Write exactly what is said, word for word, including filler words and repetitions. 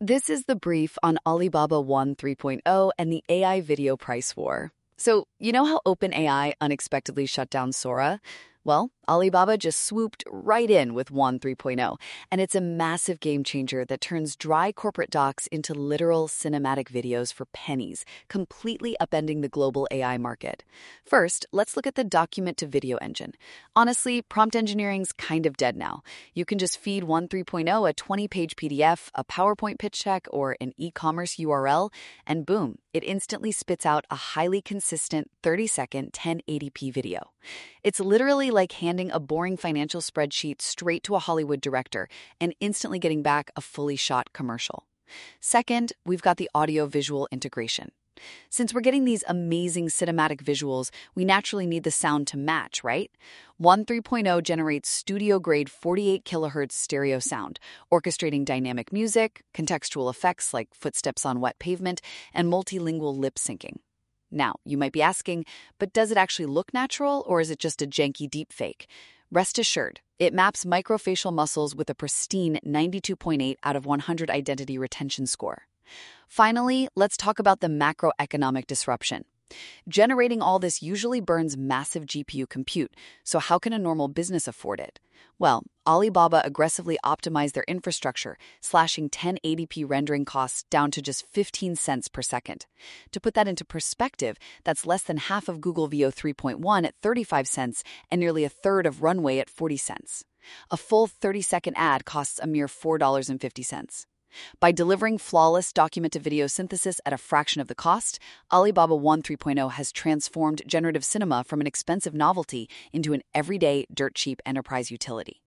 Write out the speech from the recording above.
This is the brief on Alibaba One 3.0 and the A I video price war. So, you know how OpenAI unexpectedly shut down Sora? Well, Alibaba just swooped right in with One 3.0, and it's a massive game changer that turns dry corporate docs into literal cinematic videos for pennies, completely upending the global A I market. First, let's look at the document-to-video engine. Honestly, prompt engineering's kind of dead now. You can just feed One 3.0 a twenty-page P D F, a PowerPoint pitch deck, or an e-commerce U R L, and boom, it instantly spits out a highly consistent thirty-second ten eighty p video. It's literally like handing a boring financial spreadsheet straight to a Hollywood director and instantly getting back a fully shot commercial. Second, we've got the audio-visual integration. Since we're getting these amazing cinematic visuals, we naturally need the sound to match, right? One 3.0 generates studio-grade forty-eight kilohertz stereo sound, orchestrating dynamic music, contextual effects like footsteps on wet pavement, and multilingual lip syncing. Now, you might be asking, but does it actually look natural, or is it just a janky deepfake? Rest assured, it maps microfacial muscles with a pristine ninety-two point eight out of one hundred identity retention score. Finally, let's talk about the macroeconomic disruption. Generating all this usually burns massive G P U compute, so how can a normal business afford it? Well, Alibaba aggressively optimized their infrastructure, slashing ten eighty p rendering costs down to just fifteen cents per second. To put that into perspective, that's less than half of Google Veo three point one at thirty-five cents and nearly a third of Runway at forty cents. A full thirty-second ad costs a mere four dollars and fifty cents. By delivering flawless document-to-video synthesis at a fraction of the cost, Alibaba One 3.0 has transformed generative cinema from an expensive novelty into an everyday, dirt-cheap enterprise utility.